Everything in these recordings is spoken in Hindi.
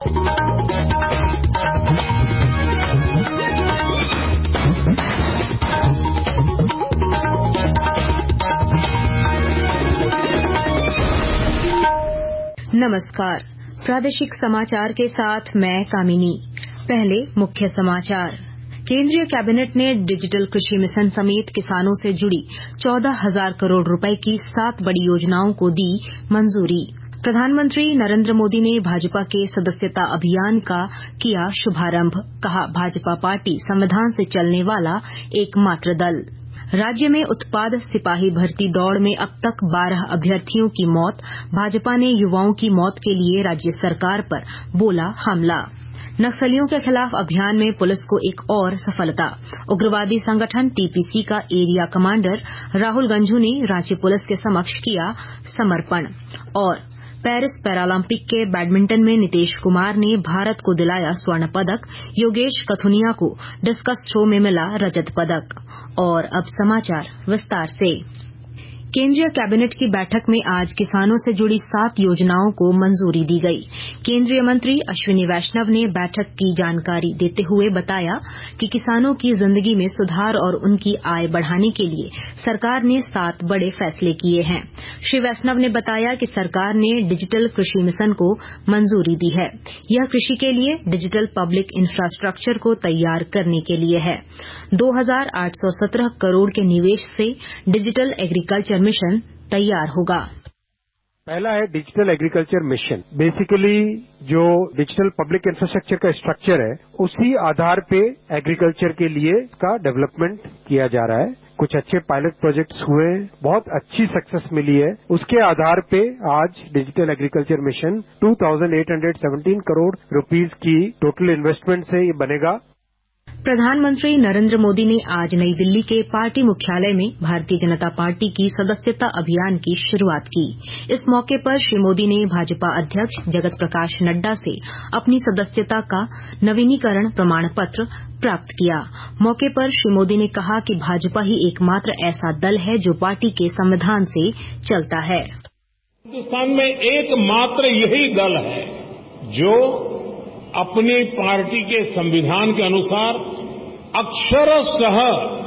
नमस्कार, प्रादेशिक समाचार के साथ मैं कामिनी। पहले मुख्य समाचार। केंद्रीय कैबिनेट ने डिजिटल कृषि मिशन समेत किसानों से जुड़ी 14,000 करोड़ रुपए की 7 बड़ी योजनाओं को दी मंजूरी। प्रधानमंत्री नरेंद्र मोदी ने भाजपा के सदस्यता अभियान का किया शुभारंभ। कहा, भाजपा पार्टी संविधान से चलने वाला एकमात्र दल। राज्य में उत्पाद सिपाही भर्ती दौड़ में अब तक 12 अभ्यर्थियों की मौत। भाजपा ने युवाओं की मौत के लिए राज्य सरकार पर बोला हमला। नक्सलियों के खिलाफ अभियान में पुलिस को एक और सफलता। उग्रवादी संगठन टीपीसी का एरिया कमांडर राहुल गंझू ने रांची पुलिस के समक्ष किया समर्पण। और पेरिस पैरालंपिक के बैडमिंटन में नीतीश कुमार ने भारत को दिलाया स्वर्ण पदक। योगेश कथुनिया को डिस्कस थ्रो में मिला रजत पदक। और अब समाचार विस्तार से। केंद्रीय कैबिनेट की बैठक में आज किसानों से जुड़ी 7 योजनाओं को मंजूरी दी गई। केंद्रीय मंत्री अश्विनी वैष्णव ने बैठक की जानकारी देते हुए बताया कि किसानों की जिंदगी में सुधार और उनकी आय बढ़ाने के लिए सरकार ने 7 बड़े फैसले किए हैं। श्री वैष्णव ने बताया कि सरकार ने डिजिटल कृषि मिशन को मंजूरी दी है। यह कृषि के लिए डिजिटल पब्लिक इंफ्रास्ट्रक्चर को तैयार करने के लिए है। 2,817 करोड़ के निवेश से डिजिटल एग्रीकल्चर मिशन तैयार होगा। पहला है डिजिटल एग्रीकल्चर मिशन। बेसिकली जो डिजिटल पब्लिक इंफ्रास्ट्रक्चर का स्ट्रक्चर है, उसी आधार पे एग्रीकल्चर के लिए का डेवलपमेंट किया जा रहा है। कुछ अच्छे पायलट प्रोजेक्ट्स हुए, बहुत अच्छी सक्सेस मिली है। उसके आधार पे आज digital agriculture mission 2,817 crore rupees की टोटल इन्वेस्टमेंट से ये बनेगा। प्रधानमंत्री नरेंद्र मोदी ने आज नई दिल्ली के पार्टी मुख्यालय में भारतीय जनता पार्टी की सदस्यता अभियान की शुरुआत की। इस मौके पर श्री मोदी ने भाजपा अध्यक्ष जगत प्रकाश नड्डा से अपनी सदस्यता का नवीनीकरण प्रमाण पत्र प्राप्त किया। मौके पर श्री मोदी ने कहा कि भाजपा ही एकमात्र ऐसा दल है जो पार्टी के संविधान से चलता है। हिन्दुस्तान में एकमात्र यही दल है जो अपनी पार्टी के संविधान के अनुसार अक्षरशः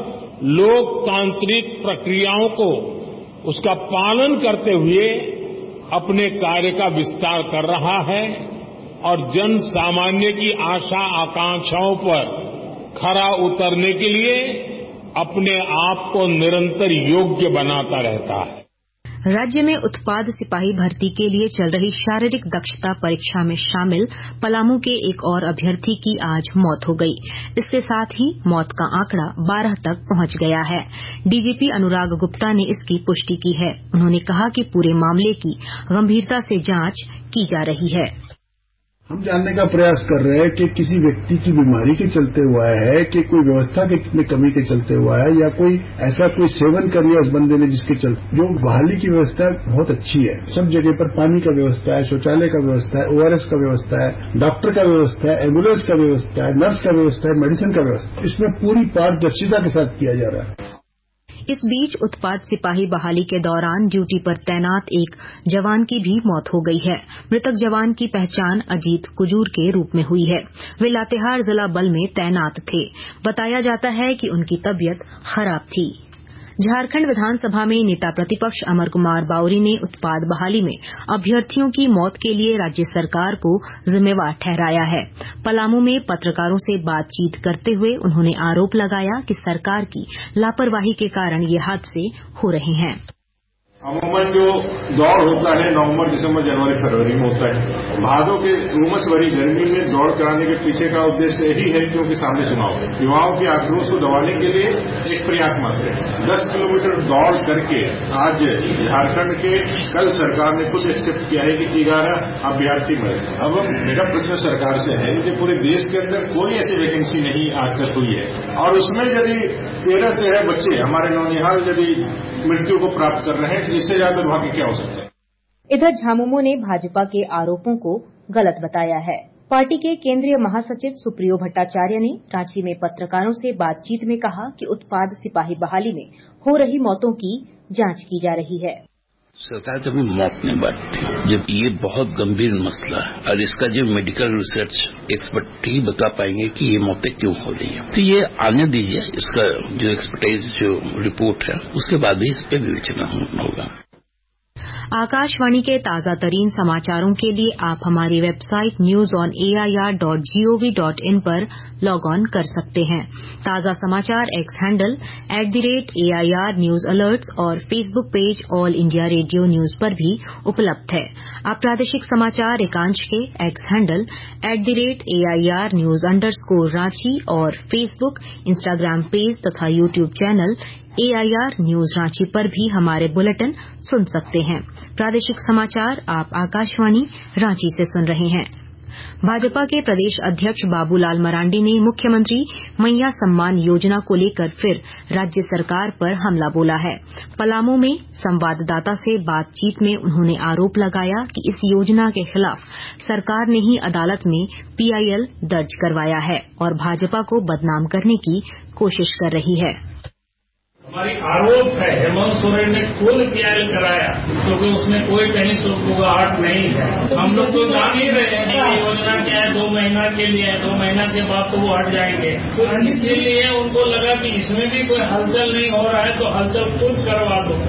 लोकतांत्रिक प्रक्रियाओं को उसका पालन करते हुए अपने कार्य का विस्तार कर रहा है और जन सामान्य की आशा आकांक्षाओं पर खरा उतरने के लिए अपने आप को निरंतर योग्य बनाता रहता है। राज्य में उत्पाद सिपाही भर्ती के लिए चल रही शारीरिक दक्षता परीक्षा में शामिल पलामू के एक और अभ्यर्थी की आज मौत हो गई। इसके साथ ही मौत का आंकड़ा 12 तक पहुंच गया है। डीजीपी अनुराग गुप्ता ने इसकी पुष्टि की है। उन्होंने कहा कि पूरे मामले की गंभीरता से जांच की जा रही है। हम जानने का प्रयास कर रहे हैं कि किसी व्यक्ति की बीमारी के चलते हुआ है कि कोई व्यवस्था में कमी के चलते हुआ है या कोई ऐसा कोई सेवन कर लिया उस बंदे ने जिसके चलते। जो बहाली की व्यवस्था बहुत अच्छी है। सब जगह पर पानी का व्यवस्था है, शौचालय का व्यवस्था है, ओआरएस का व्यवस्था है, डॉक्टर का व्यवस्था है, एम्बुलेंस का व्यवस्था है, नर्स का व्यवस्था है, मेडिसिन का व्यवस्था है। इसमें पूरी पारदर्शिता के साथ किया जा रहा है। इस बीच उत्पाद सिपाही बहाली के दौरान ड्यूटी पर तैनात एक जवान की भी मौत हो गई है। मृतक जवान की पहचान अजीत कुजूर के रूप में हुई है। वे लातेहार जिला बल में तैनात थे। बताया जाता है कि उनकी तबीयत खराब थी। झारखंड विधानसभा में नेता प्रतिपक्ष अमर कुमार बावरी ने उत्पाद बहाली में अभ्यर्थियों की मौत के लिए राज्य सरकार को जिम्मेवार ठहराया है। पलामू में पत्रकारों से बातचीत करते हुए उन्होंने आरोप लगाया कि सरकार की लापरवाही के कारण ये हादसे हो रहे हैं। अमूमन जो दौड़ होता है नवंबर, दिसंबर, जनवरी, फरवरी में होता है। भादों के उमस भरी गर्मी में दौड़ कराने के पीछे का उद्देश्य यही है क्योंकि सामने चुनाव है। युवाओं के आक्रोश को दबाने के लिए एक प्रयास मात्र है। 10 किलोमीटर दौड़ करके आज झारखंड के कल सरकार ने खुद एक्सेप्ट किया है कि 11 अभ्यर्थी मरे। अब मेरा प्रश्न सरकार से है कि पूरे देश के अंदर कोई ऐसी वैकेंसी नहीं आज तक हुई है और उसमें यदि 13 बच्चे हमारे नौनिहाल यदि मृत्यु को प्राप्त कर रहे हैं तो इससे ज्यादा दुर्भाग्य क्या हो सकता है। इधर झामुमो ने भाजपा के आरोपों को गलत बताया है। पार्टी के केंद्रीय महासचिव सुप्रियो भट्टाचार्य ने रांची में पत्रकारों से बातचीत में कहा कि उत्पाद सिपाही बहाली में हो रही मौतों की जांच की जा रही है। सरकार कभी मौत नहीं बांटती। जब ये बहुत गंभीर मसला है और इसका जो मेडिकल रिसर्च एक्सपर्ट ही बता पाएंगे कि ये मौतें क्यों हो रही है, तो ये आने दीजिए। इसका जो एक्सपर्टाइज जो रिपोर्ट है उसके बाद भी इस पे विवेचना होगा। आकाशवाणी के ताजा तरीन समाचारों के लिए आप हमारी वेबसाइट newsonair.gov.in पर लॉग ऑन कर सकते हैं। ताजा समाचार X handle @AIR news alerts और Facebook page all India radio news पर भी उपलब्ध है। आप प्रादेशिक समाचार एकांश के X handle @AIR news _ Ranchi और फेसबुक, इंस्टाग्राम पेज तथा YouTube channel AIR news Ranchi पर भी हमारे बुलेटिन सुन सकते हैं। प्रादेशिक समाचार आप आकाशवाणी रांची से सुन रहे हैं। भाजपा के प्रदेश अध्यक्ष बाबूलाल मरांडी ने मुख्यमंत्री मैया सम्मान योजना को लेकर फिर राज्य सरकार पर हमला बोला है। पलामू में संवाददाता से बातचीत में उन्होंने आरोप लगाया कि इस योजना के खिलाफ सरकार ने ही अदालत में PIL दर्ज करवाया है और भाजपा को बदनाम करने की कोशिश कर रही है। हमारी आरोप है हेमंत सोरेन ने खुद PIL कराया, क्योंकि उसमें कोई कहीं सुगबुगाहट नहीं है। हम लोग तो जान ही रहे हैं कि योजना क्या है, 2 महीना के लिए है, 2 महीना के बाद तो वो हट जाएंगे। तो इसीलिए उनको लगा कि इसमें भी कोई हलचल नहीं हो रहा है तो हलचल खुद करवा दो।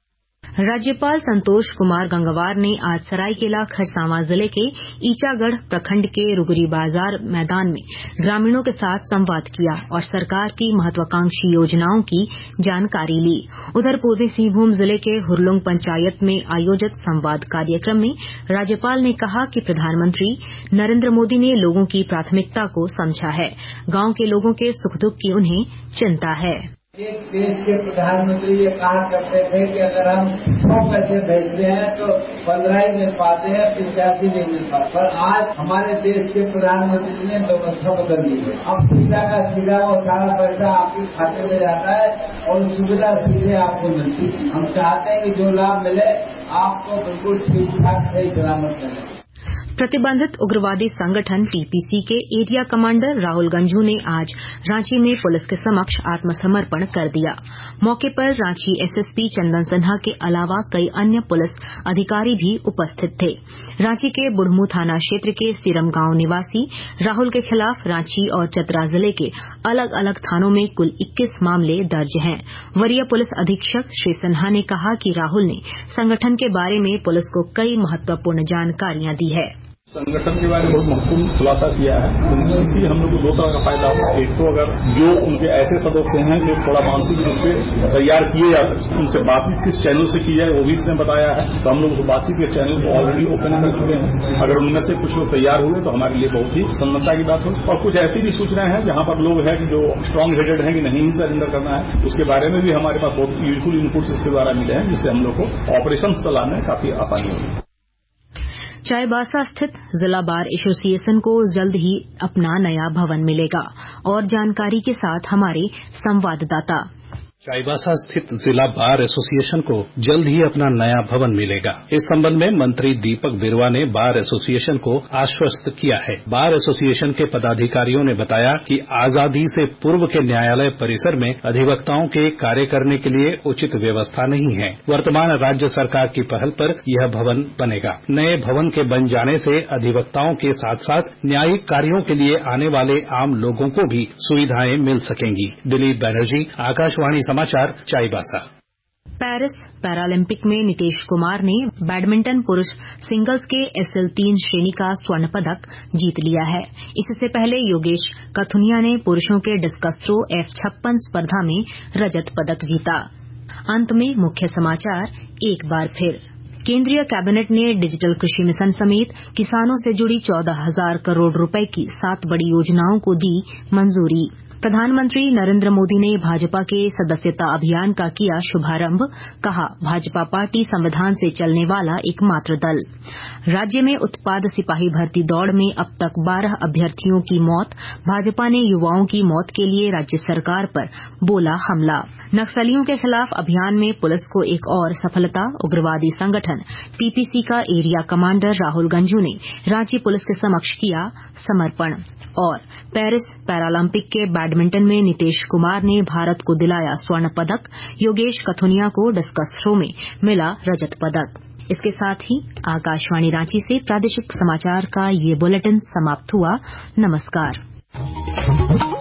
राज्यपाल संतोष कुमार गंगवार ने आज सरायकेला खरसावां जिले के ईचागढ़ प्रखंड के रुगरी बाजार मैदान में ग्रामीणों के साथ संवाद किया और सरकार की महत्वाकांक्षी योजनाओं की जानकारी ली। उधर पूर्वी सिंहभूम जिले के हुरलुंग पंचायत में आयोजित संवाद कार्यक्रम में राज्यपाल ने कहा कि प्रधानमंत्री नरेंद्र मोदी ने लोगों की प्राथमिकता को समझा है। गांव के लोगों के सुख दुख की उन्हें चिंता है। एक देश के प्रधानमंत्री ये कहा करते थे कि अगर हम 100 पैसे भेजते हैं तो 15 ही मिल पाते हैं, 85 नहीं मिल पाते। पर आज हमारे देश के प्रधानमंत्री ने व्यवस्था बदल दी है। अब सीधा का सीधा वो सारा पैसा आपके खाते में जाता है और सुविधा सीधे आपको मिलती है। हम चाहते हैं कि जो लाभ मिले आपको बिल्कुल ठीक ठाक सही सलामत मिले। प्रतिबंधित उग्रवादी संगठन TPC के एरिया कमांडर राहुल गंझू ने आज रांची में पुलिस के समक्ष आत्मसमर्पण कर दिया। मौके पर रांची SSP चंदन सिन्हा के अलावा कई अन्य पुलिस अधिकारी भी उपस्थित थे। रांची के बुढ़मू थाना क्षेत्र के सिरम गांव निवासी राहुल के खिलाफ रांची और चतरा जिले के अलग अलग थानों में कुल 21 मामले दर्ज हैं। वरीय पुलिस अधीक्षक श्री सिन्हा ने कहा कि राहुल ने संगठन के बारे में पुलिस को कई महत्वपूर्ण जानकारियां दी है। संगठन के बारे में बहुत महत्वपूर्ण खुलासा किया है। तो इससे हम लोग को 2 तरह का फायदा होगा। एक तो अगर जो उनके ऐसे सदस्य हैं जो थोड़ा मानसिक रूप से तैयार किए जा सकते, उनसे बातचीत किस चैनल से की जाए वो भी इसने बताया है। तो हम लोग बातचीत के चैनल को ऑलरेडी ओपन कर चुके हैं। अगर उनमें से कुछ लोग तैयार हुए तो हमारे लिए बहुत ही प्रसन्नता की बात होगी। और कुछ ऐसी भी सूचनाएं हैं जहां पर लोग हैं कि जो स्ट्रांग हेडेड है कि नहीं सरेंडर करना है, उसके बारे में भी हमारे पास बहुत यूजफुल इनपुट्स इसके द्वारा मिले हैं, जिससे हम लोग को ऑपरेशन चलाने में काफी आसानी होगी। चाईबासा स्थित जिला बार एसोसिएशन को जल्द ही अपना नया भवन मिलेगा। और जानकारी के साथ हमारे संवाददाता। चाईबासा स्थित जिला बार एसोसिएशन को जल्द ही अपना नया भवन मिलेगा। इस संबंध में मंत्री दीपक बिरुवा ने बार एसोसिएशन को आश्वस्त किया है। बार एसोसिएशन के पदाधिकारियों ने बताया कि आजादी से पूर्व के न्यायालय परिसर में अधिवक्ताओं के कार्य करने के लिए उचित व्यवस्था नहीं है। वर्तमान राज्य सरकार की पहल पर यह भवन बनेगा। नए भवन के बन जाने से अधिवक्ताओं के साथ साथ न्यायिक कार्यों के लिए आने वाले आम लोगों को भी सुविधाएं मिल सकेंगी। दिलीप बैनर्जी, आकाशवाणी समाचार, चाईबासा। पेरिस पैरालंपिक में नीतीश कुमार ने बैडमिंटन पुरुष सिंगल्स के SL3 श्रेणी का स्वर्ण पदक जीत लिया है। इससे पहले योगेश कथुनिया ने पुरुषों के डिस्कस थ्रो F56 स्पर्धा में रजत पदक जीता। अंत में मुख्य समाचार एक बार फिर। केंद्रीय कैबिनेट ने डिजिटल कृषि मिशन समेत किसानों से जुड़ी 14,000 करोड़ रुपए की 7 बड़ी योजनाओं को दी मंजूरी। प्रधानमंत्री नरेंद्र मोदी ने भाजपा के सदस्यता अभियान का किया शुभारंभ। कहा, भाजपा पार्टी संविधान से चलने वाला एकमात्र दल। राज्य में उत्पाद सिपाही भर्ती दौड़ में अब तक 12 अभ्यर्थियों की मौत। भाजपा ने युवाओं की मौत के लिए राज्य सरकार पर बोला हमला। नक्सलियों के खिलाफ अभियान में पुलिस को एक और सफलता। उग्रवादी संगठन TPC का एरिया कमांडर राहुल गंझू ने रांची पुलिस के समक्ष किया समर्पण। और पेरिस पैरालंपिक के बैडमिंटन में नीतेश कुमार ने भारत को दिलाया स्वर्ण पदक। योगेश कथुनिया को डिस्कस थ्रो में मिला रजत पदक। इसके साथ ही आकाशवाणी रांची से प्रादेशिक समाचार का ये बुलेटिन समाप्त हुआ। नमस्कार।